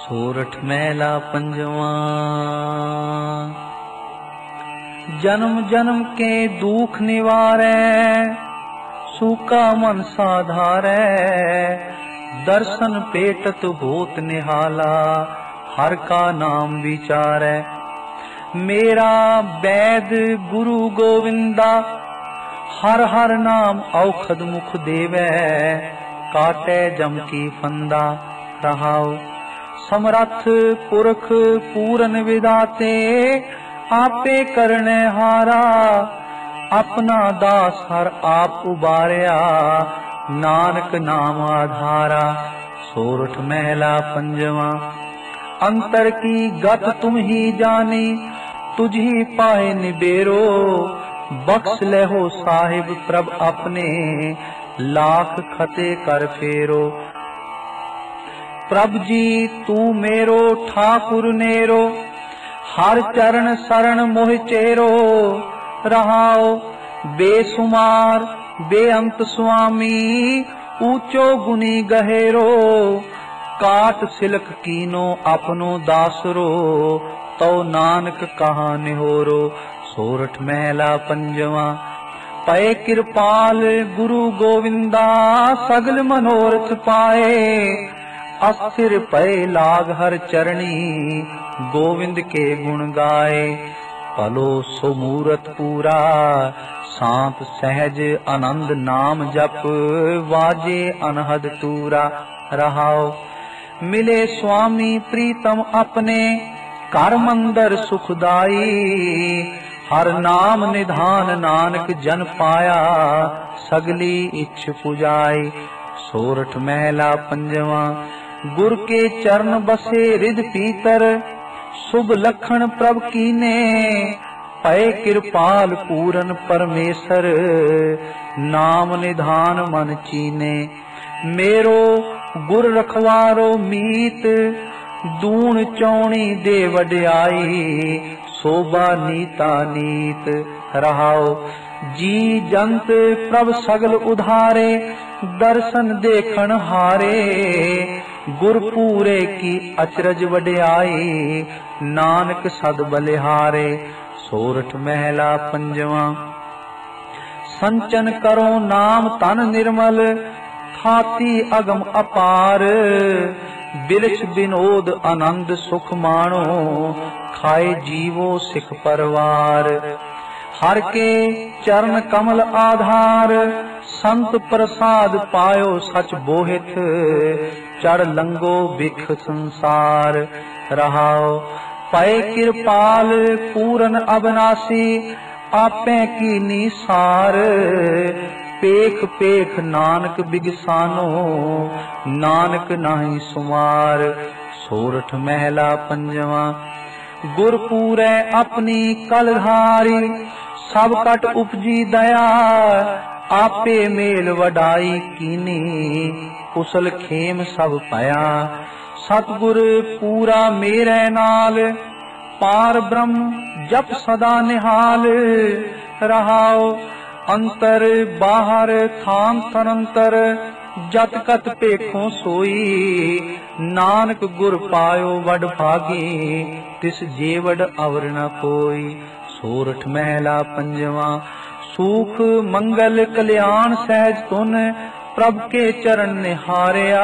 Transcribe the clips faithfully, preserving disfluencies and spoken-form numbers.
सोरठ महला पंजवा। जन्म जन्म के दुख निवारै, सूका मन साधारै। दर्शन पेटत होत निहाला, हर का नाम विचारै। मेरा वैद गुरु गोविंदा, हर हर नाम औखद मुख देवै। काटै जम की फंदा, रहाओ समरथ पुरख पूरन विदाते। आपे करने हारा, अपना दास हर आप उबारिया। नानक नाम आधारा, सोरठ महला पंजवा। अंतर की गत तुम ही जानी, तुझी पाए निबेरो। बख्श ले हो साहिब प्रभ अपने, लाख खते कर फेरो। प्रभ जी तू मेरो ठाकुर नेरो, हर चरण शरण मोह चेरो। रहाओ बेसुमार बेअंत स्वामी, ऊंचो गुनी गहेरो। काट सिलक कीनो अपनो दासरो, तो नानक कहा निहोरो। सोरठ महला पंजवा। पए कृपाल गुरु गोविंदा, सगल मनोरथ पाए। अस्थिर पए लाग हर चरणी, गोविंद के गुण गाए। पलो सुमूरत पूरा, शांत सहज आनंद नाम जप। वाजे अनहद तूरा, रहाओ मिले स्वामी प्रीतम अपने। कर मंदर सुखदाई, हर नाम निधान नानक जन पाया। सगली इच्छ पुजाई, सोरठ महला पंजवा। गुर के चरण बसे रिद पीतर, शुभ लखन प्रभ कीने। पए कृपाल पूरन परमेसर, नाम निधान मन चीने। मेरो गुर रखवारो मीत, दून चौणी दे वड्याई। शोभा नीता नीत, रहाओ जी जंत प्रभ सगल उधारे। दर्शन देखन हारे, गुर पूरे की अचरज वड्याई। नानक सद बलिहारे, सोरठ महला पंजवा। संचन करो नाम तन निर्मल, खाती अगम अपार। बिलछ बिनोद आनंद सुख माणो, खाए जीवो सिख परवार। हर के चरण कमल आधार, संत प्रसाद पायो सच बोहित। चढ़ लंगो बिख संसार, रहाओ पए कृपाल पूरन अबनासी। आपे की निसार, पेख पेख नानक बिगसानो। नानक नाही सुमार, सोरठ महला पंजवा। गुर पूरै अपनी कलधारी, सब कट उपजी दया। आपे मेल वडाई कीनी, कुशल खेम सब पाया। सतगुर पूरा मेरे नाल, पार ब्रह्म जप सदा निहाल। रहाओ अंतर बाहर थान तनंतर, जत कत पेखों सोई। नानक गुर पायो वड भागी, तिस जेवड अवर न कोई। सोरठ महला पंजवा। सुख मंगल कल्याण सहज तुन, प्रभ के चरण निहारिया।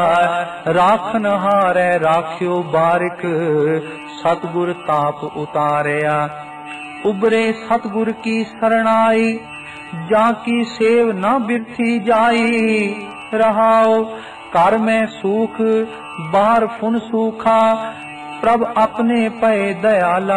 राखन हारै राख्यो बारिक, सतगुर ताप उतारिया। उबरे सतगुर की शरणाई, जाकी सेव न बिरथी जाई। रहाओ कर में सुख बाहर फुन सूखा, प्रभ अपने पए दयाला।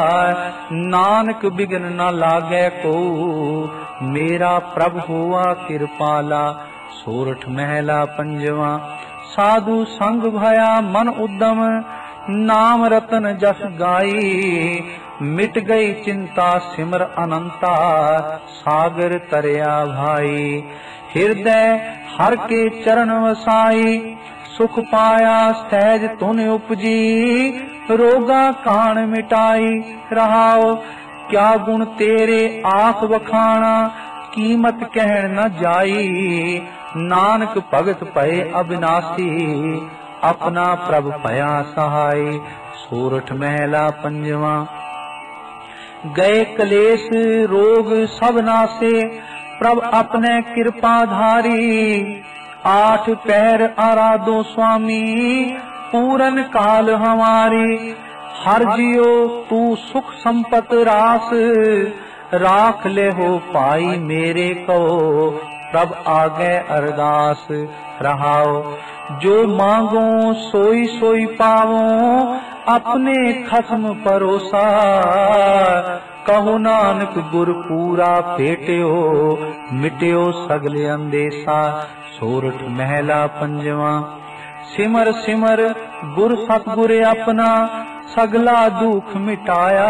नानक बिघन न लागे को, मेरा प्रभ हुआ कृपाला। सोरठ महला पंजवा। साधु संग भया मन उद्दम, नाम रतन जस गाई। मिट गई चिंता सिमर अनंता, सागर तरया भाई। हृदय हर के चरण वसाई, सुख पाया सहज तुन उपजी। रोगा कान मिटाई, रहाओ क्या गुण तेरे आख बखाना। कीमत कहन न जाई, नानक भगत भये अविनाशी। अपना प्रभ भया सहाय। सोरठ महला पंजवा। गए कलेश रोग सब नासे, प्रभ अपने कृपा धारी। आठ पैर आराधो स्वामी, पूरन काल हमारी। हर जियो तू सुख संपत रास, राख ले हो पाई मेरे को। प्रभ आगे अरदास रहाओ, जो मांगो सोई सोई पावो। अपने खत्म परोसा, कहो नानक गुर पूरा पेटियो। मिटियो सगले अंदेसा। सोरठ महला पंजवा। सिमर सिमर गुर सतगुर अपना, सगला दुख मिटाया।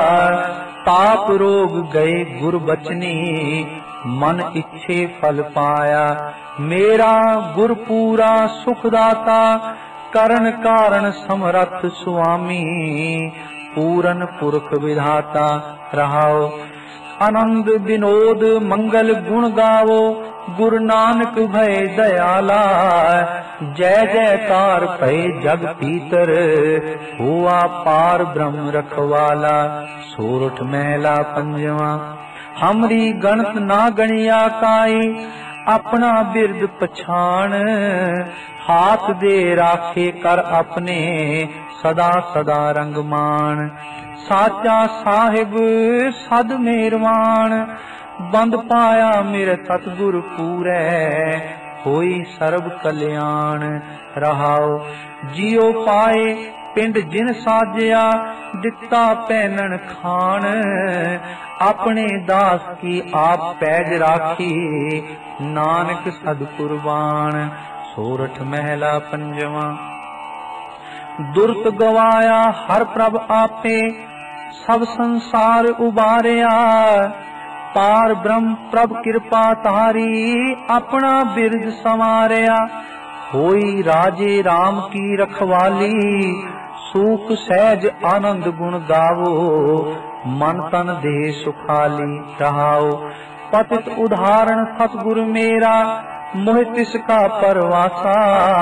ताप रोग गए गुर बचनी, मन इच्छे फल पाया। मेरा गुर पूरा सुखदाता, करण कारण समरथ स्वामी। पूरन पुरख विधाता रहाओ, आनंद विनोद मंगल गुण गावो। गुरु नानक भय दयाला, जय जयकार भय जग पीतर। हुआ पार ब्रह्म रखवाला। सोरठ महला पंजवा। हमरी गणत ना गणिया काई, अपना बिरद पछाण। हाथ दे राखे कर अपने, सदा सदा रंगमान। साचा साहिब सद मेरवान, बंद पाया मेरे सतगुर पूरै। होई सर्ब कल्याण रहाओ, जियो पाए पिंड जिन साजया। दिता पैनन खान, अपने दास की आप पैज राखी। नानक सद कुर्बान। सोरठ महला पंजवा। दुर्त गवाया हर प्रभ आपे, सब संसार उबारिया। पार ब्रह्म प्रभ कृपा तारी, अपना बिरद संवारिया। होई राजे राम की रखवाली, सूख सहज आनंद गुण गावो। मन तन देह सुखाली रहाओ। पतित उदाहरण सतगुर मेरा, मोह तिसका परवासा।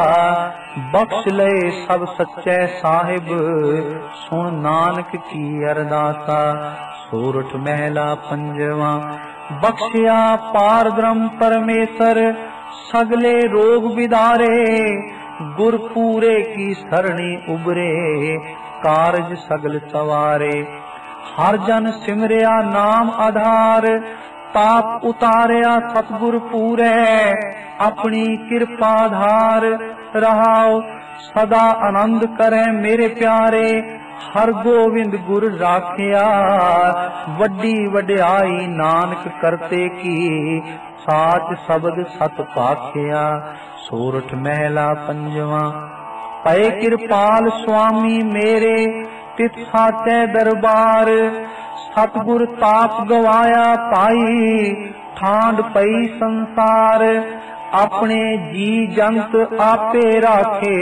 बख्श ले सब सच्चे साहिब, सुन नानक की अरदासा। सोरठ महला पंजवा। बख्शिया पार ब्रह्म परमेश्वर, सगले रोग विदारे। गुर पूरे की सरणी उबरे, कारज सगल सवारे। हर जन सिमरिया नाम आधार, ताप उतारिया सतगुर पूरे। अपनी कृपा धार रहाओ, सदा आनंद करे मेरे प्यारे। हर गोविंद गुर राखिया, वड्डी वड्याई नानक करते की। साच शब्द सत पाखिया। सोरठ महला पंजवा। पए कृपाल स्वामी मेरे, तित साचे दरबार। सतगुर ताप गवाया पाई, ठांड पई संसार। अपने जी जंत आपे राखे,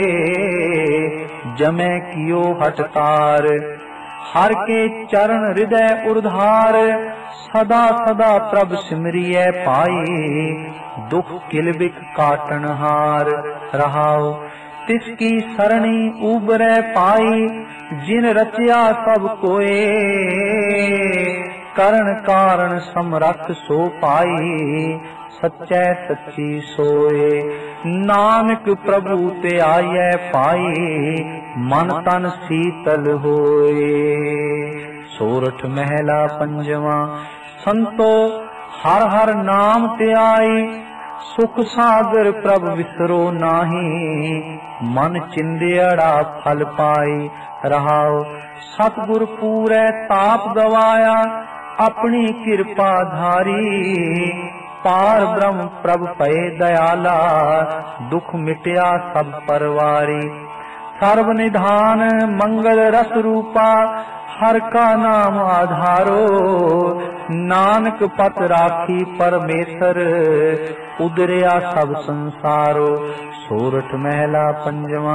जमै कियो हटतार। हर के चरण हृदय उर्धार, सदा सदा प्रभ सिमरिय पाई। दुख किलबिक काटन हार रहाओ, तिसकी सरणी उबरै पाई। जिन रचिया सब कोए, करण कारण समरथ सो पाई। सच्चै सच्ची सोए, नानक प्रभु ते आयै पाई। मन तन शीतल होए। सोरठ महला पंजवा। संतो हर हर नाम ते आई, सुख सागर प्रभ विसरो नाही। मन चिंदियड़ा फल पाई रहाओ। सतगुर पूरै ताप गवाया, अपनी कृपा धारी। पार ब्रह्म प्रभ पए दयाला, दुख मिटया सब परवारी। सर्व निधान मंगल रस रूपा, हर का नाम आधारो। नानक पत राखी परमेश्वर, उदरिया सब संसारो। सोरठ महला पंजवा।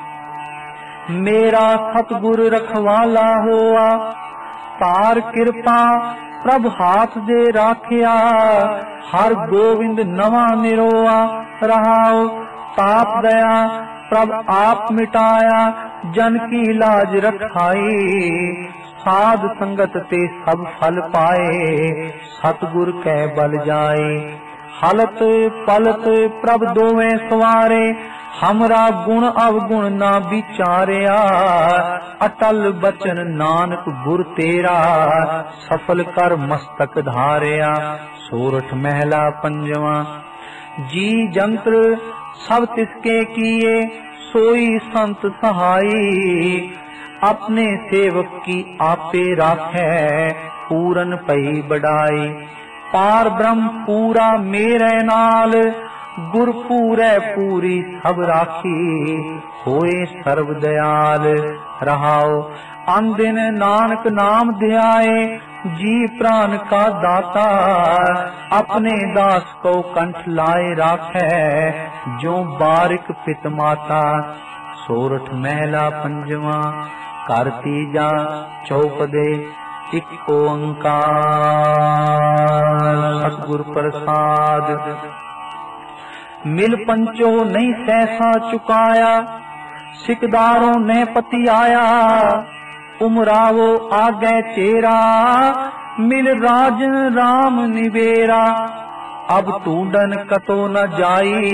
मेरा सतगुर रखवाला होआ, पार कृपा प्रभ हाथ दे राखिया। हर गोविंद नवा निरोआ रहाओ। ताप दया प्रभ आप मिटाया जन की लाज रखाई। साध संगत ते सब फल पाए सतगुर कै बल जाए। हलत पलत प्रभ दोवें सवारे हमरा गुण अवगुण ना विचारिया। अटल बचन नानक गुर तेरा सफल कर मस्तक धारिया। सोरठ महला पंजवा। जी जंत्र सब तिसके किए सोई संत सहाई। अपने सेवक की आपे राखै पूरन पई बढ़ाई। पार ब्रह्म पूरा मेरे नाल गुर पूरै पूरी सब राखी। होए सर्व दयाल रहाओ अन दिन नानक नाम ध्याए। जी प्राण का दाता अपने दास को कंठ लाए राखै जो बारिक पित माता। सोरठ महला पंजवा। कर तीजा चौपदे इक ओंकार सतगुर प्रसाद। मिल पंचो नहीं सहसा चुकाया सिकदारों ने पति आया। उमरावो आगे चेरा मिल राजन राम निवेरा। अब टूडन कतो न जाई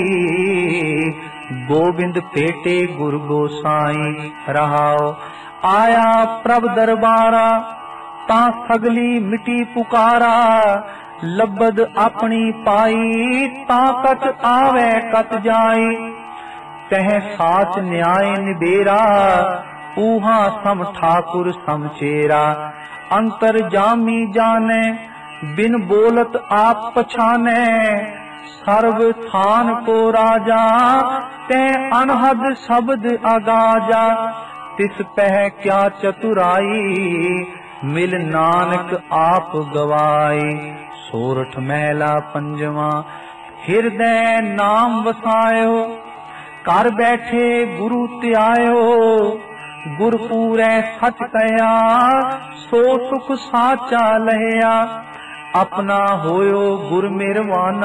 गोविंद पेटे गुरु गोसाई। रहाओ आया प्रभ दरबारा ता सगली मिटी पुकारा। लबद अपनी पाई ता कत आवे कत जाई। तह साच न्याय निबेरा ऊहा सम ठाकुर समचेरा। अंतर जामी जाने बिन बोलत आप पछाने। सर्व थान को राजा ते अनहद शब्द अगाजा। तिस पह क्या चतुराई मिल नानक आप गवाई। सोरठ महला पंजवा। हृदय नाम वसायो कर बैठे गुरु त्यायो। गुर पूरै सच कया सो सुख साचा लहया। अपना होयो गुर मेरवाना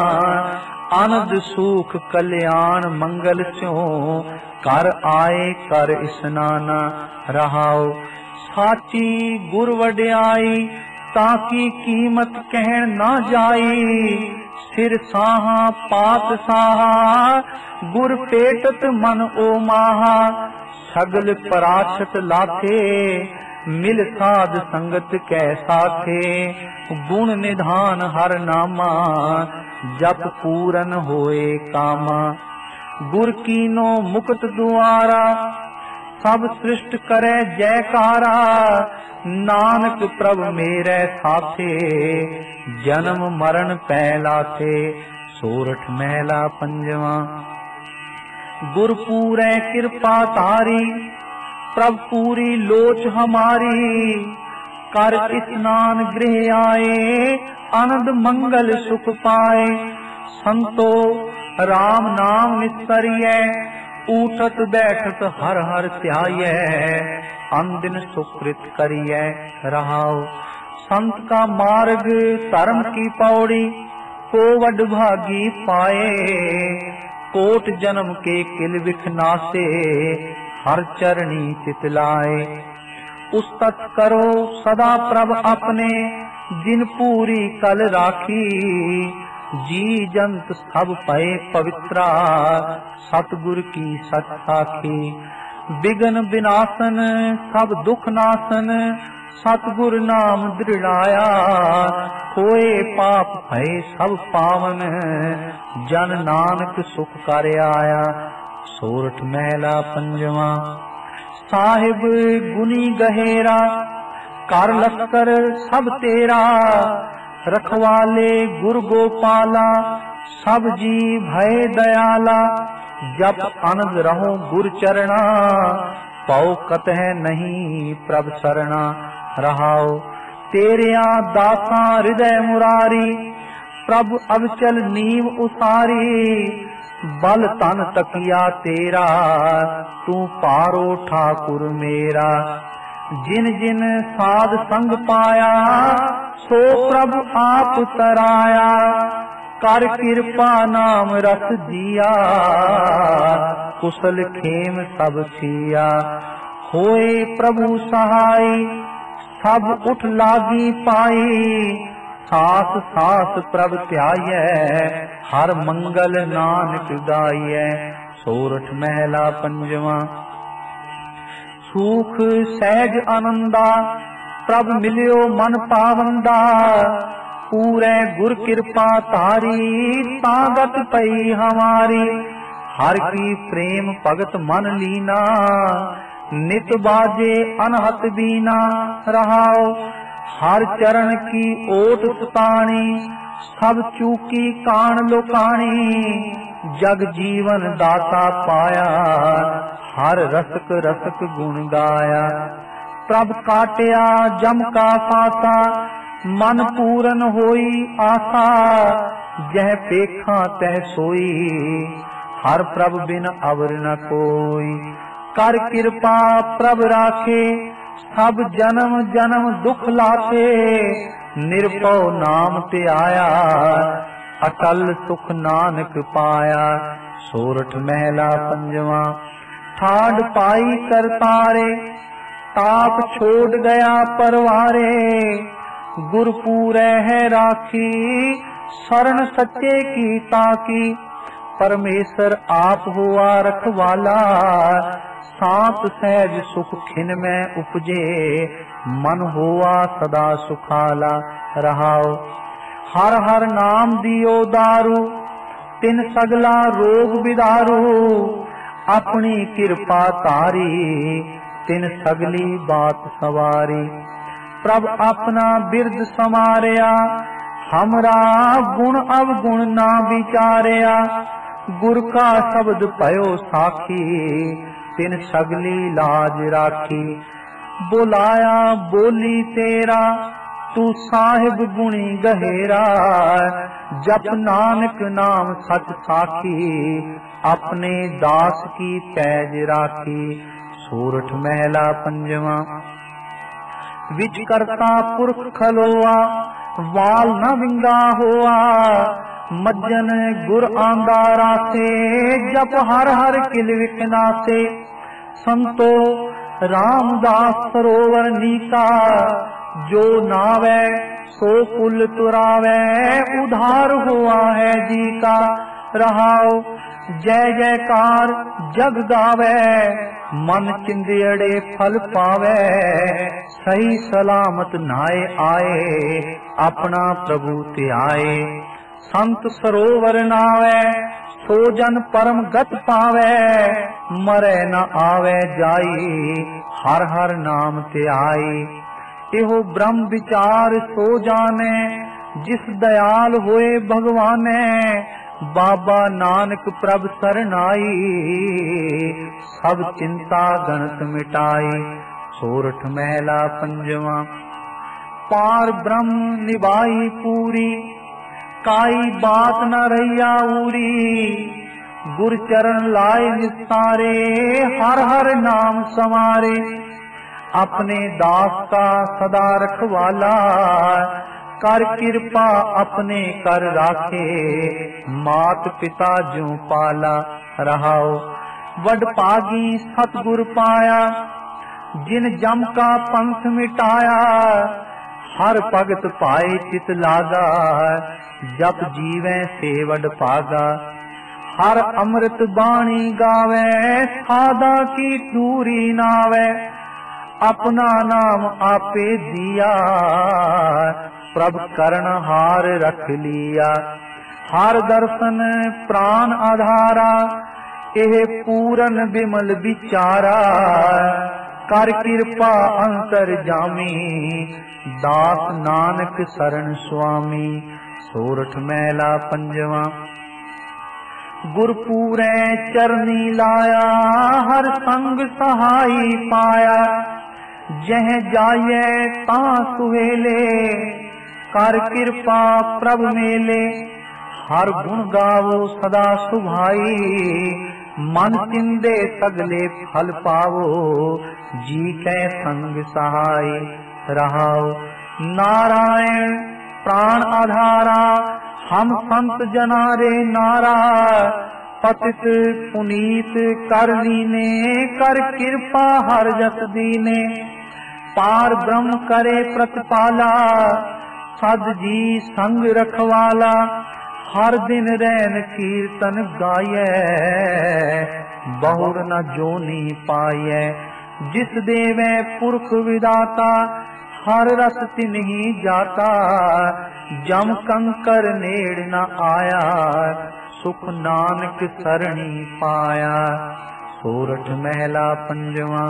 आनंद सुख कल्याण मंगल स्यों। कर आए कर स्नाना। रहाओ साची गुर वड्याई ताकि कीमत कहन ना जाई। सिर साहा पात साहा गुर पेटत मन ओ माहा। सगल पराछत लाथे मिल साध संगत कै साथे। गुण निधान हर नामा जप पूरन होए कामा। गुर कीनो मुक्त दुआरा सब सृष्ट करे जयकारा। नानक प्रभ मेरे साथे जन्म मरण पैलाथे। सोरठ महला पंजवा। गुर पूरै कृपा तारी प्रभ पूरी लोच हमारी। कर स्नान गृह आए आनंद मंगल सुख पाए। संतो राम नाम निस्तरिय उठत बैठत हर हर ध्याय। अन दिन सुकृत करिय। रहाओ संत का मार्ग धर्म की पौड़ी को वड भागी पाए। कोट जन्म के किल विखनासे हर चरणी चितलाए। उस तत् करो सदा प्रभ अपने जिन पूरी कल राखी। जी जंत सब पए पवित्रा सतगुर की सच साखी। बिघन विनाशन सब दुख नाशन सतगुर नाम दृढ़ाया। होए पाप भय सब पावन जन नानक सुख कर आया। सोरठ महला पंजवा। साहिब गुनी गहेरा कर लश्कर सब तेरा। रखवाले गुर गोपाला सब जी भय दयाला। जब आनंद रहो गुर चरणा पाओ कतः नहीं प्रभ सरना। रहाओ तेरिया दासा हृदय मुरारी प्रभ अवचल नीव उसारी। बल तन तकिया तेरा तू पारो ठाकुर मेरा। जिन जिन साध संग पाया सो प्रभ आप तराया। कर कृपा नाम रस दिया, कुशल खेम सब छिया। होए प्रभु सहाय सब उठ लागी पाई, सास सास प्रभ ध्यायै, हर मंगल नानक गाइयै। सोरठ महला पंजवा। सुख सहज आनंदा, प्रभ मिलियो मन पावंदा, पूरे गुर कृपा तारी, तागत पई हमारी। हर की प्रेम भगत मन लीना, नित बाजे अनहत बीना। रहाओ हर चरण की ओट सुतानी, सब चूकी कान लोकानी। जग जीवन दाता पाया, हर रसक रसक गुण गाया। प्रभ काटिया जम का फासा, मन पूरन होई आसा। जह पेखा तह सोई, हर प्रभ बिन अवर न कोई। कर कृपा प्रभ राखे, सब जन्म जन्म दुख लाथे। निर्भव नाम ते आया, अटल सुख नानक पाया। सोरठ महला पंजवा। ठाड पाई करतारे, ताप छोड़ गया परवारे। गुरपुरै है राखी, शरण सच्चे की ताकी। परमेश्वर आप हुआ रखवाला, शांत सहज सुख खिन में उपजे। मन हुआ सदा सुखाला। रहाओ हर हर नाम दियो दारू, तिन सगला रोग बिदारू। अपनी कृपा तारी, तिन सगली बात सवारी। प्रभ अपना बिरद समारिया, हमरा गुण अवगुण ना विचारिया। गुर का शब्द पयो साखी, तिन सगली लाज राखी। बुलाया बोली तेरा, तू साहिब गुणी गहेरा। जप नानक नाम सच साखी, अपने दास की पैज राखी। सोरठ महला पंजवा। विच करता पुरख खलोआ, वाल न विंगा होआ। मज्जन गुर आंदा रासे, जप हर हर किल विकनासे। संतो रामदास सरोवर नीका, जो नावे सो कुल तुरावे। उधार हुआ है जी का, रहाओ जय जयकार जग गावे। मन चिंदियड़े फल पावे, सही सलामत नाए आए। अपना प्रभु त्याए, संत सरोवर नावे। सो जन परम गत पावे, मरे न आवे जाई। हर हर नाम त्याई। एहो ब्रह्म विचार सो जाने, जिस दयाल होए भगवाने। बाबा नानक प्रभ सरनाई, सब चिंता गणत मिटाई। सोरठ महला पंजवा। पार ब्रह्म निभाई पूरी, काई बात न रहिया उरी। गुर चरण लाए निस्तारे, हर हर नाम समारे। अपने दास का सदा रखवाला, कर कृपा अपने कर राखे। मात पिता ज्यों पाला। रहाओ वड पागी सतगुर पाया, जिन जम का पंथ मिटाया। हर भगत पाए चित लागा, जप जीवै से वड पागा। हर अमृत बाणी गावे, सादा की दूरी नावे। अपना नाम आपे दिया, प्रभ करण हार रख लिया। हर दर्शन प्राण आधारा, एह पूरन बिमल विचारा। कर कृपा अंतर जामी, दास नानक शरण स्वामी। सोरठ महला पंजवा। गुरपूरे चरनी लाया, हर संग सहाई पाया। जह जाये ता सुहेले, कर कृपा प्रभ मेले। हर गुण गावो सदा सुभाई, मन चिंदे सगले फल पावो। जी कै संग सहाय। रहाओ नारायण प्राण आधारा, हम संत जना रे नारा, पतित पुनीत कर लीने, कर कृपा हर जस दीने। पार ब्रह्म करे प्रतिपाला, सद जी संग रखवाला। हर दिन रैन कीर्तन गाये, बहुर न जोनी पाये। जिस देवे पुरख विदाता, हर रस तिन्ही जाता। जम कंकर नेड़ न आया, सुख नानक सरणी पाया। सोरठ महला पंजवा।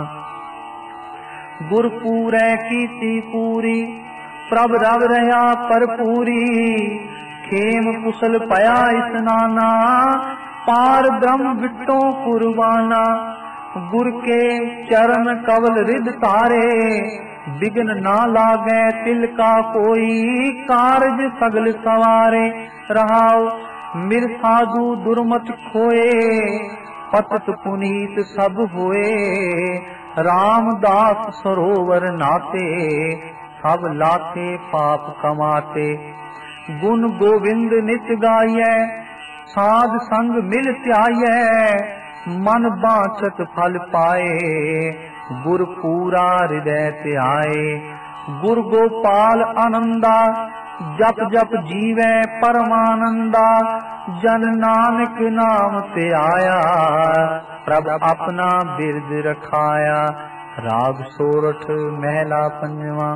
गुरपूरै कीती पूरी, प्रभ रव रहा परपूरी। खेम कुशल पया स्नाना, पार ब्रह्म बिट्टों कुर्बाना। गुर के चरण कवल रिद तारे, बिघ्न ना लागे तिल का कोई। कारज सगल सवारे, रहाओ मिर साधु दुर्मत खोए। पतित पुनीत सब होए, रामदास सरोवर नाते। सब लाते पाप कमाते, गुण गोविंद नित गाये। साध संग मिल त्याये, मन बांछत फल पाए। गुर पूरा हृदय त्याए, गुर गोपाल आनंदा। जप जप जीवै परमानंदा, जन नानक नाम त्याया। प्रभ अपना बिरद रखाया। राग सोरठ महला पंजवा।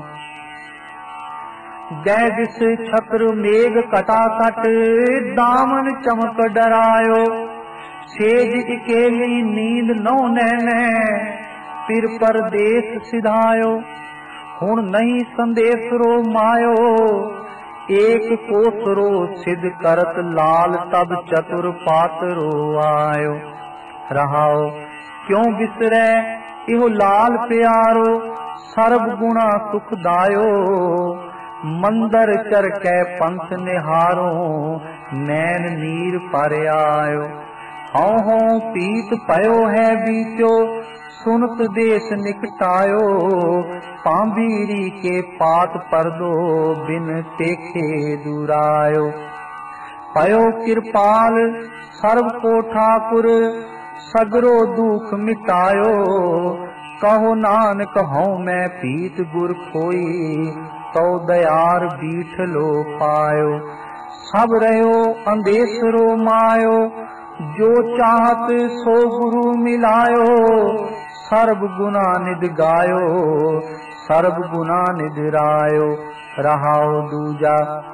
गै दिस छत्र मेघ कटाकट, दामन चमक डरायो। सेज इकेली नींद नौ नैने, फिर परदेस सिधायो। हुण नहीं संदेसरो मायो, एक कोसरो सिद्ध करत लाल। तब चतुर पातरो आयो। रहाओ क्यों बिसरै इहो लाल प्यारो, सर्ब गुणा सुखदायो। मंदर चर कै पंथ निहारो, नैन नीर पर आयो। हौ हौ पीत पयो है बीत्यो, सुनत देश निकटायो। पांबीरी के पात पर दो, बिन तेखे दुरायो। पयो कृपाल सर्व को ठाकुर, सगरो दुख मिटायो। कहो नानक हूँ मैं पीत गुर खोई, तो दयार बीठ लो पायो। सब रहो अंदेसरो मायो, जो चाहत सो गुरु मिलायो। सर्ब गुना निध गायो, सर्ब गुना निध रायो। रहाओ दूजा।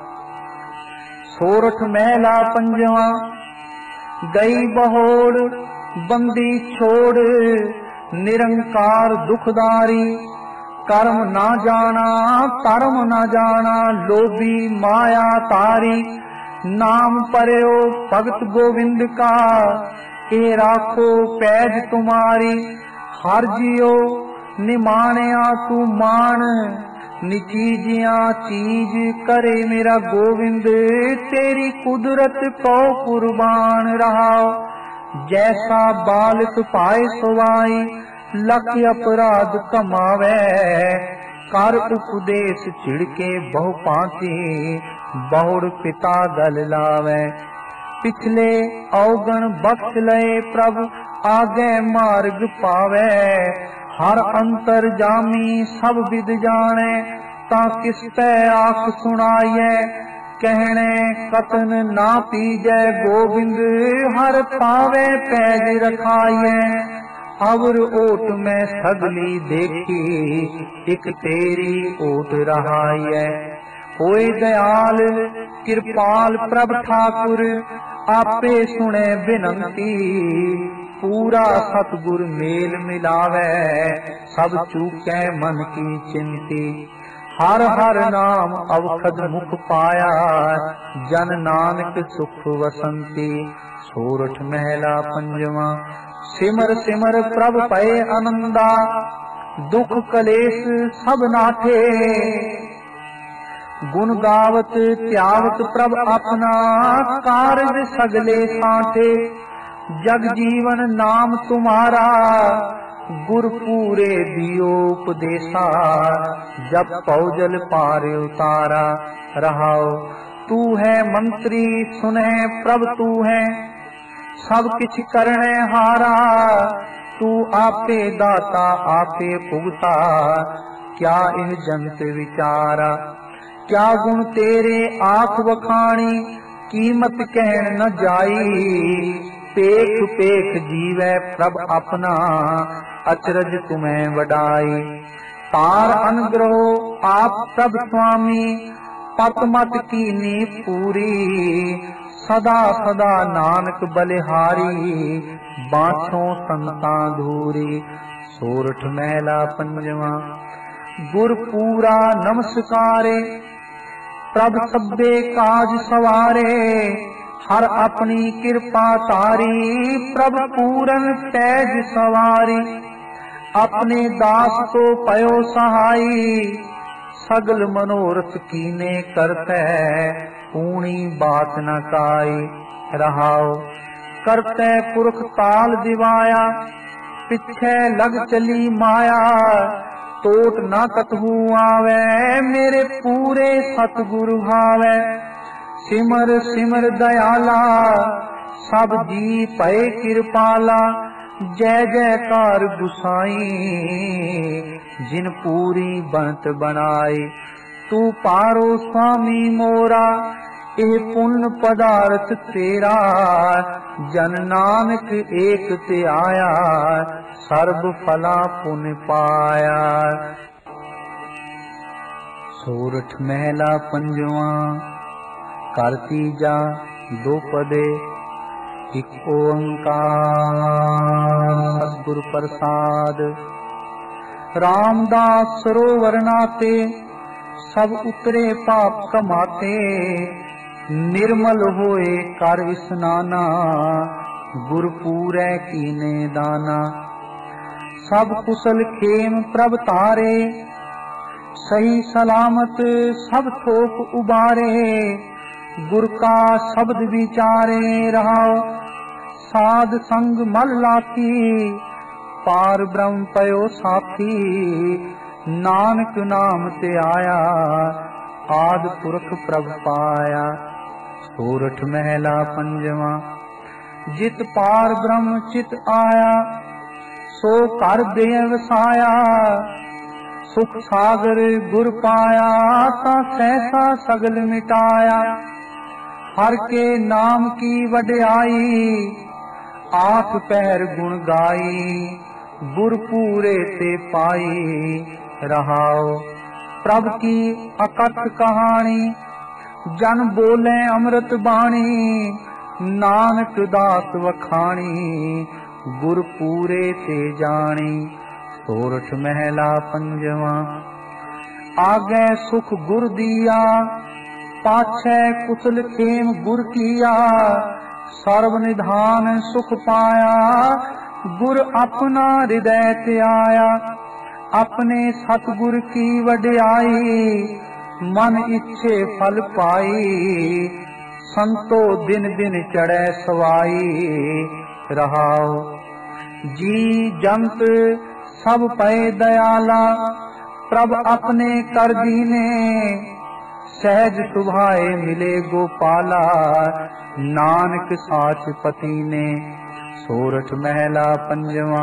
सोरठ महला पंजवा। गई बहोड़ बंदी छोड़, निरंकार दुखदारी। कर्म ना जाना धर्म ना जाना, लोभी माया तारी। नाम परयो भगत गोविंद का, ए राखो पैज तुम्हारी। हर जियो निमाणया तू मान, निचीजिया चीज करे मेरा गोविंद। तेरी कुदरत को कुर्बान रहाओ, जैसा बालक पाए सुवाई। लख अपराध कमावे, कर उपदेश छिड़के बहु पांति। बहुड़ पिता गल लावे, पिछले अवगण बख्श लए। प्रभु आगे मार्ग पावे, हर अंतर जामी सब विद जाने। ता किस पे आख सुनाइए, कहने कतन ना पीजै गोविंद। हर पावे पैज रखाइए, अवर ओट में सगली देखी। एक तेरी ओट रहाइए। होए दयाल कृपाल प्रभ ठाकुर, आपे सुने बिनंती। पूरा सतगुर मेल मिलावे, सब चूकै मन की चिंती। हर हर नाम अवखद मुख पाया, जन नानक सुख वसंती। सोरठ महला पंजवा। सिमर सिमर प्रभ पए आनंदा, दुख कलेश सब नाथे। गुण गावत त्यावत प्रभ अपना, कारज सगले साठे। जग जीवन नाम तुम्हारा, गुर पूरे दियो उपदेशा। जब पौजल पार उतारा, रहाओ तू है मंत्री सुने प्रभ तू है, सब किछ करने हारा, तू आपे दाता आपे भुगता, क्या इह जंत विचारा। क्या गुण तेरे आख वखाणी, कीमत कहन न जाई, पेख पेख जीवै प्रभ अपना, अचरज तुम्हें वडाई। तार अनुग्रहो आप प्रभ स्वामी, पत मत कीनी पूरी, सदा सदा नानक बलिहारी, बाछों संतां धूरी। सोरठ महला पंजवा। गुर पूरा नमस्कारे, प्रभ सब्बे काज सवारे, हर अपनी कृपा तारी, प्रभ पूरन तेज सवारी। अपने दास को पयो सहाई, सगल मनोरथ कीने करते, पूणी बात न काई। रहाओ करते पुरख ताल दिवाया, पिछे लग चली माया, टोट न कतहु आवे, मेरे पूरे सतगुरु भावे। सिमर सिमर दयाला, सब जी पए कृपाला, जय जयकार गुसाई, जिन पूरी बनत बनाई। तू पारो स्वामी मोरा, एह पुण्य पदार्थ तेरा, जन नानक एक ते आया, सर्ब फला पुण्य पाया। सोरठ महला पंजवा। कर तीजा दो पदे, इक ओंकार सतगुर प्रसाद। रामदास सरोवर नाते, सब उतरे पाप कमाते, निर्मल होए कर स्नाना, गुर पूरै कीने दाना। सब कुशल खेम प्रभ तारे, सही सलामत सब थोक उबारे, गुर का शब्द विचारे रहाओ, साध संग मल लाती, पार ब्रह्म पयो साथी, नानक नाम ते आया, आद पुरख प्रभ पाया। सोरठ महला पंजवा। जित पार ब्रह्म चित आया, सो कर दे वसाया, सुख सागर गुर पाया, ता सहसा सगल मिटाया। हर के नाम की वड्याई, आठ पैर गुण गाई, गुर पूरे ते पाई। रहाओ प्रभ की अकथ कहानी, जन बोले अमृत बाणी, नानक दास वखाणी, गुर पूरे ते जानी। सोरठ महला पंजवा। आगे सुख गुर दिया, पाछे कुशल खेम गुर किया, सर्व निधान सुख पाया, गुर अपना हृदय ते आया। अपने सतगुर की वड्याई, मन इच्छे फल पाई, संतो दिन दिन चढ़े सवाई। रहाओ जी जंत सब पए दयाला, प्रभ अपने कर दीने, सहज सुभाए मिले गोपाला, नानक साच पति ने। सोरठ महला पंजवा।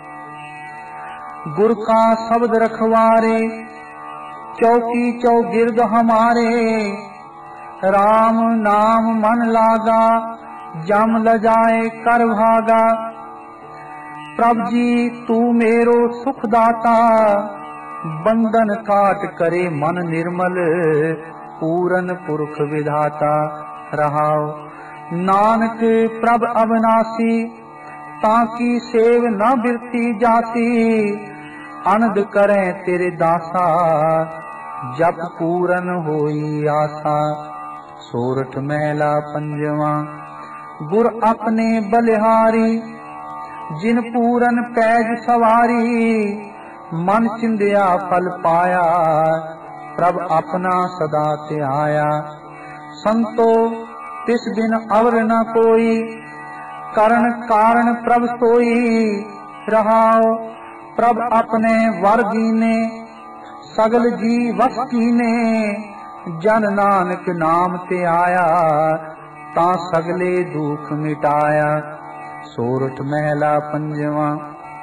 गुर का शब्द रखवारे, चौकी चौगिर्द हमारे, राम नाम मन लागा, जम लजाए कर भागा। प्रभ जी तू मेरो सुख दाता, बंधन काट करे मन निर्मल, पूरन पुरख विधाता। रहाओ नानक प्रभ अविनाशी, ताकि सेव न बिरती जाती, अनद करें तेरे दासा, जप पूरन होई आसा। सोरठ महला पंजवा। गुर अपने बलिहारी, जिन पूरन पैज सवारी, मन चिंदिया फल पाया, प्रभ अपना सदा ते आया। संतो तिस बिन अवर न कोई, करण कारण प्रभ सोई। रहाओ प्रभ अपने वर दीने, सगल जी वस कीने, ਜਨ ਨਾਨਕ ਨਾਮ ਤੇ ਆਇਆ, ਤਾਂ ਸਗਲੇ ਦੁਖ ਮਿਟਾਇਆ। ਸੋਰਠ ਮਹਿਲਾ ਪੰਜਵਾਂ।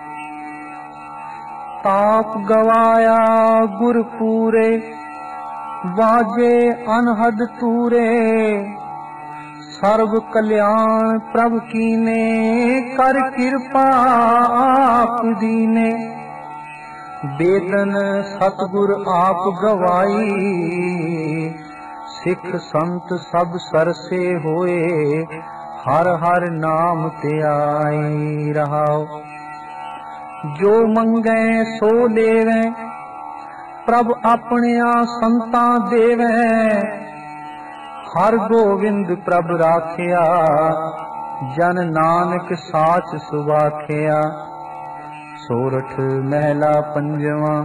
ਤਾਪ ਗਵਾਇਆ ਗੁਰ ਪੂਰੇ, ਵਾਜੇ ਅਨਹਦ ਤੂਰੇ। ਸਰਬ ਕਲਿਆਣ ਪ੍ਰਭ ਕੀਨੇ, ਕਰ ਕਿਰਪਾ ਆਪ ਦੀਨੇ। ਬੇਦਨ ਸਤਿਗੁਰ ਆਪ ਗਵਾਈ, ਸਿੱਖ ਸੰਤ ਸਭ ਸਰਸੇ ਹੋਏ। ਹਰ ਹਰ ਨਾਮ ਧਿਆਈ ਰਹਾਓ। ਜੋ ਮੰਗੈ ਸੋ ਲੇਵੈ, ਪ੍ਰਭ ਆਪਣਿਆ ਸੰਤਾਂ ਦੇਵੈ। ਹਰ ਗੋਵਿੰਦ ਪ੍ਰਭ ਰਾਖਿਆ, ਜਨ ਨਾਨਕ ਸਾਚ ਸੁਭਾਖਿਆ। ਸੋਰਠ ਮਹਿਲਾ ਪੰਜਵਾਂ।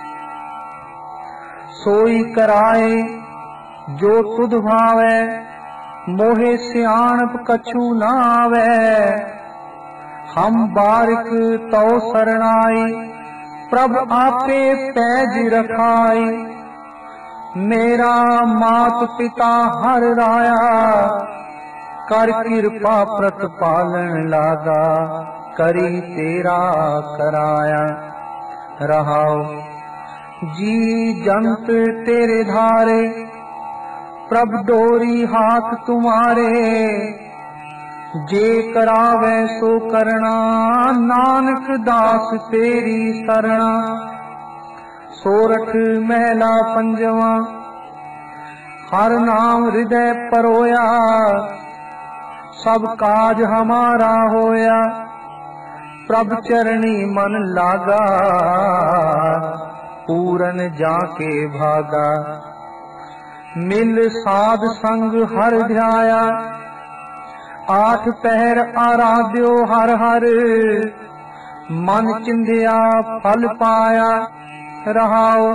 ਸੋਈ ਕਰਾਏ ਜੋ ਤੁਧ ਭਾਵੈ, ਮੋਹਿ ਸਿਆਣਪ ਕਛੂ ਨਾ ਆਵੈ। ਹਮ ਬਾਰਿਕ ਤਉ ਸਰਣਾਈ, ਪ੍ਰਭ ਆਪੇ ਪੈਜ ਰਖਾਈ। ਮੇਰਾ ਮਾਤ ਪਿਤਾ ਹਰ ਰਾਇਆ, ਕਰ ਕਿਰਪਾ ਪ੍ਰਤਪਾਲਨ ਲਾਗਾ। ਕਰੀ ਤੇਰਾ ਕਰਾਇਆ ਰਹਾਉ। ਜੀ ਜੰਤ ਤੇਰੇ ਧਾਰੇ, ਪ੍ਰਭ ਡੋਰੀ ਹਾਥ ਤੁਮਾਰੇ। ਜੇ ਕਰਾਵੇ ਸੋ ਕਰਣਾ, ਨਾਨਕ ਦਾਸ ਤੇਰੀ ਸਰਣਾ। ਸੋਰਠ ਮਹਿਲਾ ਪੰਜਵਾਂ। ਹਰ ਨਾਮ ਹਿਰਦੈ ਪਰੋਇਆ, ਸਭ ਕਾਜ ਹਮਾਰਾ ਹੋਇਆ। ਪ੍ਰਭ ਚਰਣੀ ਮਨ ਲਾਗਾ, ਪੂਰਨ ਜਾ ਕੇ ਭਾਗਾ। ਮਿਲ ਸਾਧ ਸੰਗ ਹਰ ਧਿਆਇਆ, ਆਠ ਪਹਿਰ ਆਰਾਧਿਓ ਹਰ ਹਰ। ਮਨ ਚਿੰਧਿਆ ਫਲ ਪਾਇਆ ਰਹਾਓ।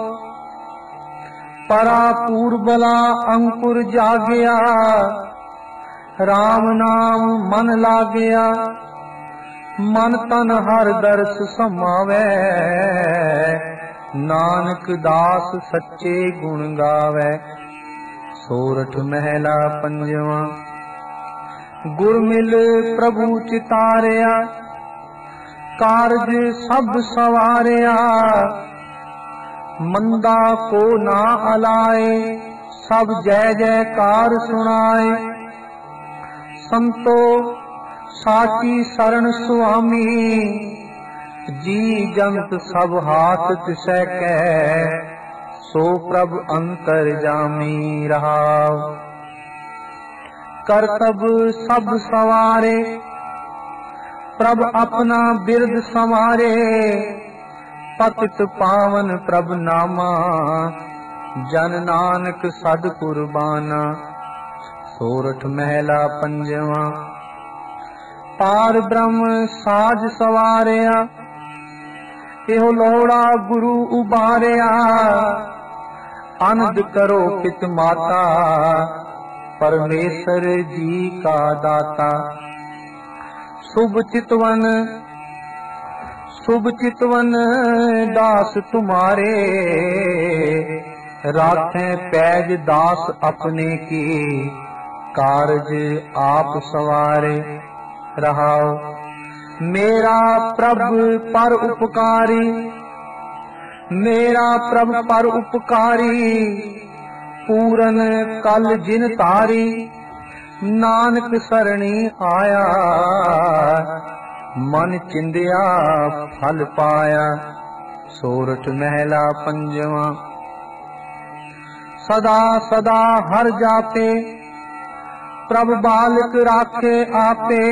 ਪਰਾ ਪੂਰਬਲਾ ਅੰਕੁਰ ਜਾਗਿਆ, ਰਾਮ ਨਾਮ ਮਨ ਲਾਗਿਆ। ਮਨ ਤਨ ਹਰ ਦਰਸ ਸਮਾਵੈ, ਨਾਨਕ ਦਾਸ ਸੱਚੇ ਗੁਣ ਗਾਵੈ। ਸੋਰਠ ਮਹਿਲਾ ਪੰਜਵਾਂ। ਗੁਰ ਮਿਲ ਪ੍ਰਭੂ ਚਿਤਾਰਿਆ, ਕਾਰਜ ਸਭ ਸਵਾਰਿਆ। ਮੰਦਾ ਕੋ ਨਾ ਅਲਾਏ, ਸਭ ਜੈ ਜੈਕਾਰ ਸੁਣਾਏ। ਸੰਤੋ ਸਾਚੀ ਸਰਣ ਸੁਆਮੀ, ਜੀ ਜੰਤ ਸਭ ਹਾਥ ਤਿਸੈ ਕੈ। ਸੋ ਪ੍ਰਭ ਅੰਤਰ ਜਾਮੀ ਰਹਾਉ। ਕਰਤਬ ਸਭ ਸਵਾਰੇ, ਪ੍ਰਭ ਆਪਣਾ ਬਿਰਦ ਸਮਾਰੇ। ਪਤਿਤ ਪਾਵਨ ਪ੍ਰਭ ਨਾਮਾ, ਜਨ ਨਾਨਕ ਸਦ ਕੁਰਬਾਨਾ। ਸੋਰਠ ਮਹਿਲਾ ਪੰਜਵਾਂ। ਪਾਰ ਬ੍ਰਹਮ ਸਾਜ ਸਵਾਰਿਆ, ਇਹੋ ਲੋੜਾ ਗੁਰੂ ਉਬਾਰਿਆ। ਅਨੰਦ ਕਰੋ ਪਿਤ ਮਾਤਾ, ਪਰਮੇਸ਼ਰ ਜੀ ਕਾ ਦਾਤਾ। ਸੁਭ ਚਿਤਵਨ ਸੁਭ ਚਿਤਵਨ ਦਾਸ ਤੁਮਾਰੇ। ਰਾਖੈ ਪੈਜ ਦਾਸ ਆਪਣੇ ਕੀ, ਕਾਰਜ ਆਪ ਸਵਾਰੇ ਰਹਾਉ। ਮੇਰਾ ਪ੍ਰਭ ਪਰ ਉਪਕਾਰੀ, ਮੇਰਾ ਪ੍ਰਭ ਪਰ ਉਪਕਾਰੀ। ਪੂਰਨ ਕਲ ਜਿਨ ਤਾਰੀ, ਨਾਨਕ ਸਰਣੀ ਆਇਆ। ਮਨ ਚਿੰਦਿਆ ਫਲ ਪਾਇਆ। ਸੋਰਠ ਮਹਿਲਾ ਪੰਜਵਾਂ। ਸਦਾ ਸਦਾ ਹਰ ਜਾਪੇ, ਪ੍ਰਭ ਬਾਲਕ ਰਾਖੇ ਆਪੇ।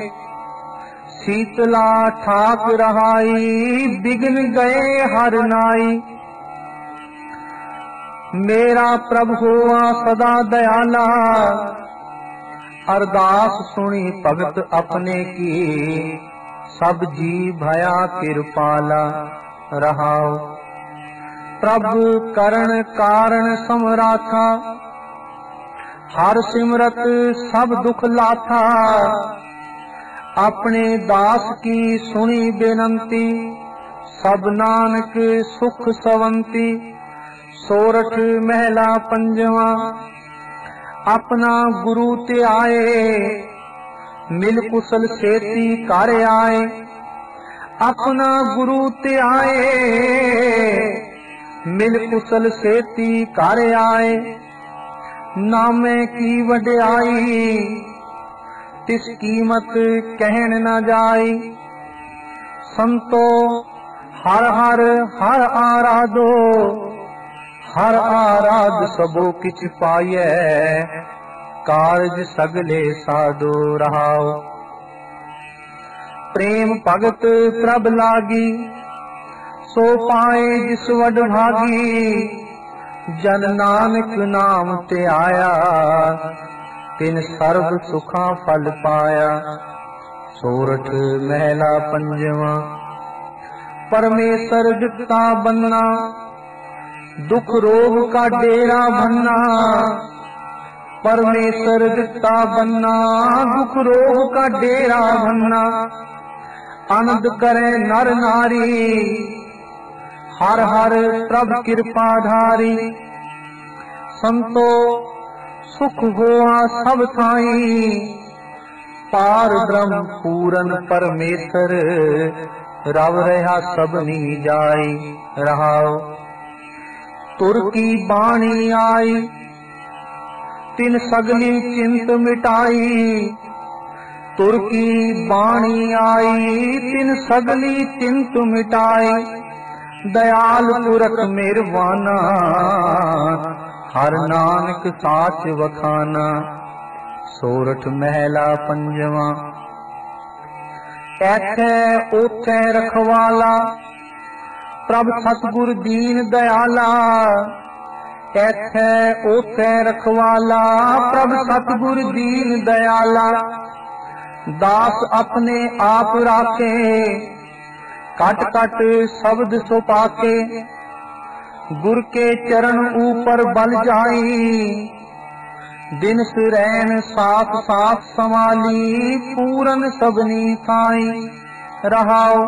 ਸੀਤਲਾ ਠਾਕ ਰਹਾਈ, ਬਿਗਨ ਗਏ ਹਰ ਨਾਈ। ਮੇਰਾ ਪ੍ਰਭ ਹੋਆ ਸਦਾ ਦਇਆਲਾ, ਅਰਦਾਸ ਸੁਣੀ ਭਗਤ ਆਪਣੇ ਕੀ। ਸਭ ਜੀ ਭਇਆ ਕਿਰਪਾਲਾ ਰਹਾਉ। ਪ੍ਰਭ ਕਰਨ ਕਾਰਨ ਸਮਰਾਥਾ, ਹਰ ਸਿਮਰਤ ਸਭ ਦੁਖ ਲਾਥਾ। ਆਪਣੇ ਦਾਸ ਕੀ ਸੁਣੀ ਬੇਨੰਤੀ, ਸਭ ਨਾਨਕ ਸੁਖ ਸਵੰਤੀ। सोरठ महला पंजवा। अपना गुरु ते आए, मिल कुशल सेती कर आए। अपना गुरु ते आए, मिल कुशल सेती कर आए। नामे की वड्याई, तिस कीमत कहन न जाई। संतो हर हर हर आराधो, हर आराध सबो किछ पाइए। कारज सगले साधो रहाओ। प्रेम भगत प्रभ लागी, सो पाए जिस वड भागी। जन नानक नाम ते आया, तिन सर्व सुखा फल पाया। सोरठ महला पंजवा। परमेश्वर दिता बन्ना, दुख रोग का डेरा भन्ना। परमेश्वर दिता बन्ना, दुख रोग का डेरा भन्ना। आनंद करे नर नारी, हर हर प्रभ कृपा धारी। संतो सुख होआ सब थाई, पार ब्रह्म पूरन परमेश्वर। रव रहा सबनी जाई रहाओ। तुर की बाणी आई, तिन सगली चिंत मिटाई। तुर की बाणी आई, तिन सगली चिंत मिटाई। दयाल पुरख मेहरबाना, हर नानक साच वखाना। सोरठ महला पंजवा। ऐथे ओथे रखवाला, प्रभ सतगुर दीन दयाला। ऐथे ओथे रखवाला, प्रभ सतगुर दीन दयाला। दास अपने आप राखे, कट कट शब्द सो पाके। गुर के चरण ऊपर बल जाई, दिन सुरैन साफ साफ संभाली। पूरन सबनी थाई रहाओ।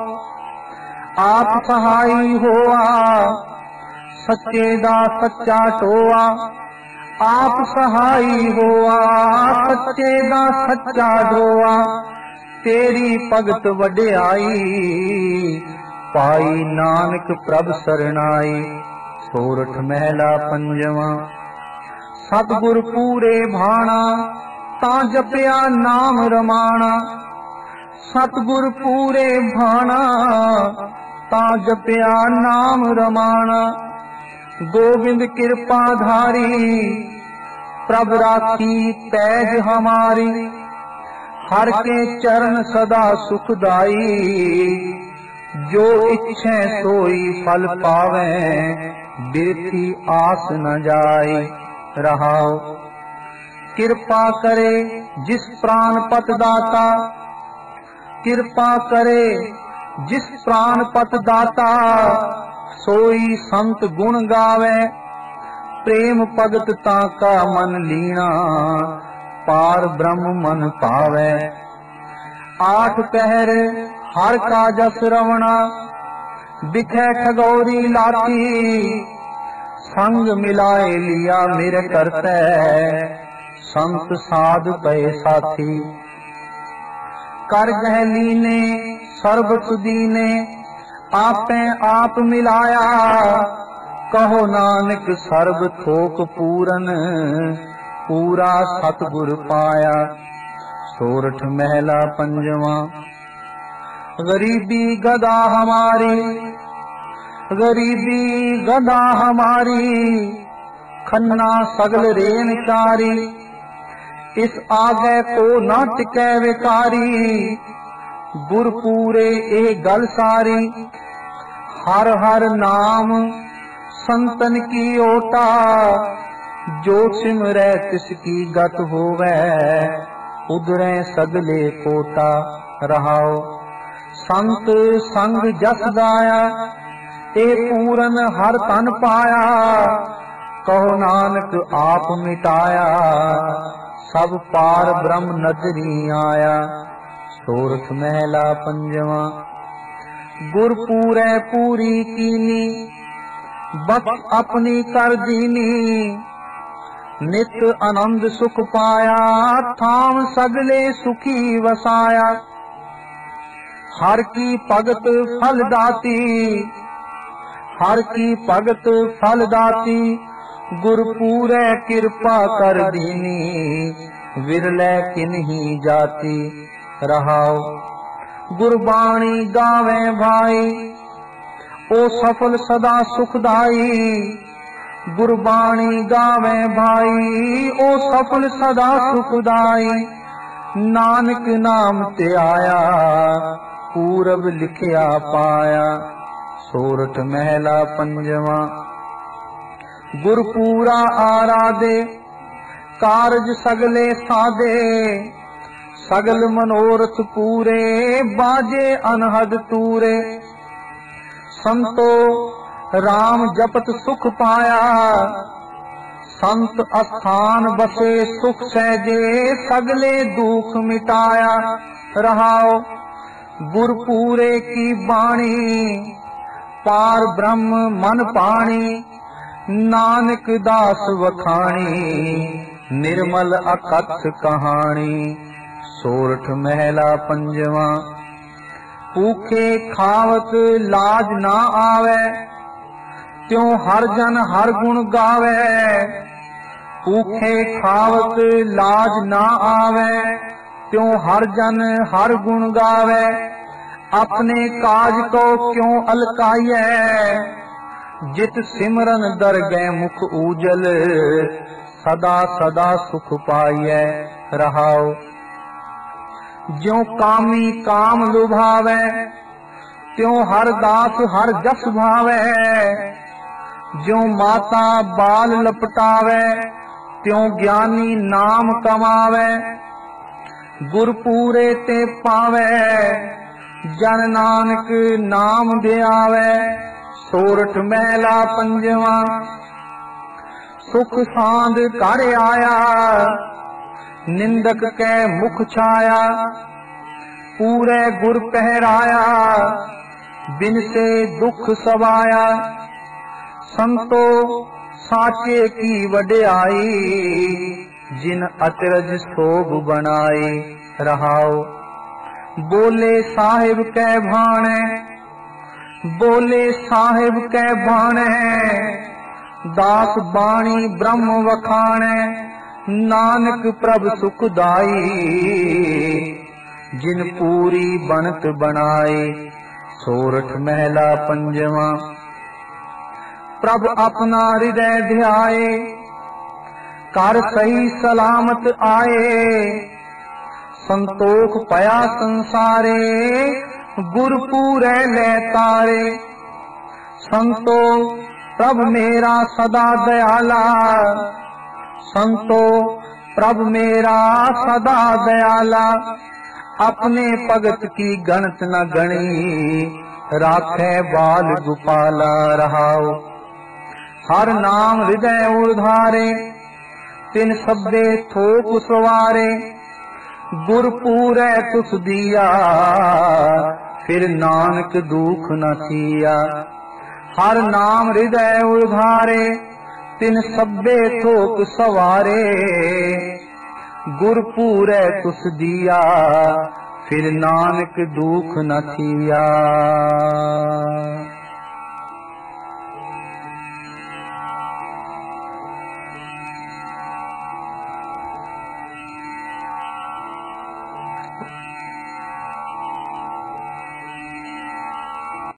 आप सहाई होआ, सच्चे दा सच्चा टोआ। आप सहाई होआ, सच्चे दा सच्चा ढोआ। तेरी भगत वड्याई, पाई नानक प्रभ सरनाई। सोरठ महला पंजवा। सतगुर पूरे भाना, ता जपया नाम रमाना। सतगुर पूरे भाना, ता जपया नाम रमाना। गोविंद कृपा धारी, प्रभ राखी पैज हमारी। हर के चरण सदा सुखदाई, जो इच्छे सोई फल पावे। बिरथी आस न जाए रहाओ। कृपा करे जिस प्राण पत दाता, कृपा करे जिस प्राण पत दाता। सोई संत गुण गावे, प्रेम भगत ताका मन लीना। पार ब्रह्म मन पावे। आठ पहर हर का जस रवना, बिखे ठगौरी लाती। संग मिलाए लिया मेरे करते, संत साध पे साथी। कर गह लीने सर्ब सुदीने, आपे आप मिलाया। कहो नानक सर्ब थोक पूरन, पूरा सतगुर पाया। सोरठ महला पंजवा। गरीबी गदा हमारी, गरीबी गदा हमारी। खन्ना सगल रेनकारी, इस आगे को न टिकै विकारी। गुर पूरे ए गल सारी, हर हर नाम संतन की ओटा। जो सिमरै तिसकी गत होवै, उधरै सगले कोटा रहाओ। संत संग जस गाया, ए पूरन हर तन पाया। कहो नानक आप मिटाया, सब पार ब्रह्म नजरी आया। सोरठ महला पंजवा। गुर पूरै पूरी कीनी, बख्श अपनी कर दीनी, नित आनंद सुख पाया, थाम सगले सुखी वसाया। हर की भगत फल दाती, हर की भगत फल दाती, गुरपूरे कृपा कर दीनी, विरले किन्ही जाती। रहाओ गुरबाणी गावे भाई, ओ सफल सदा सुखदाई। गुरबाणी गावे भाई, ओ सफल सदा सुखदाई। नानक नाम ते आया, पूरब लिखिया पाया। सोरठ महला पंजवा। गुरपूरा आराधे, कारज सगले साधे। सगल मनोरथ पूरे, बाजे अनहद तूरे। संतो राम जपत सुख पाया, संत अस्थान बसे सुख सहजे। सगले दुख मिटाया। रहाओ गुरपूरे की बाणी, पार ब्रह्म मन पाणी। नानक दास वखाणी, निर्मल अकथ कहानी। सोरठ महला पंजवा। भूखे खावत लाज ना आवे, त्यों हर जन हर गुण गावे। भूखे खावत लाज ना आवे, त्यों हर जन हर गुण गावे। अपने काज को क्यों अलकाइए, जित सिमरन दरगह मुख उजल। सदा सदा सुख पाइए। रहाओ ज्यों कामी काम लुभावे, त्यों हर दास हर जस भावे। ज्यों माता बाल लपटावे, त्यों ज्ञानी नाम कमावे। गुरपूरे ते पावे, जन नानक नाम ध्यावे। सोरठ महला पंजवा। सुख सांद कर आया, निंदक के मुख छाया। पूरे गुर पहराया, बिन से दुख सवाया। संतो साचे की वड्याई, जिन अचरज शोभ बनाई। रहाओ बोले साहिब कै भाणे, बोले साहिब कै भाणे। दास बाणी ब्रह्म वखाणे। नानक प्रभ सुखदाई, जिन पूरी बनत बनाई। सोरठ महला पंजवा। प्रभ अपना हृदय ध्याए, कर सही सलामत आए। संतोख पया संसारे, गुरपूरे ले तारे। संतो प्रभ मेरा सदा दयाला, संतो प्रभ मेरा सदा दयाला। अपने भगत की गणत न गणी, राखे बाल गोपाला। रहाओ हर नाम हृदय उधारे, तिन सब्बे थोक सवारे। गुरपूरे तुस दिया, फिर नानक दुख न थिया। हर नाम हृदय उधारे, तिन सब्बे थोक सवारे। गुरपूरे तुस दिया, फिर नानक दुख न थिया।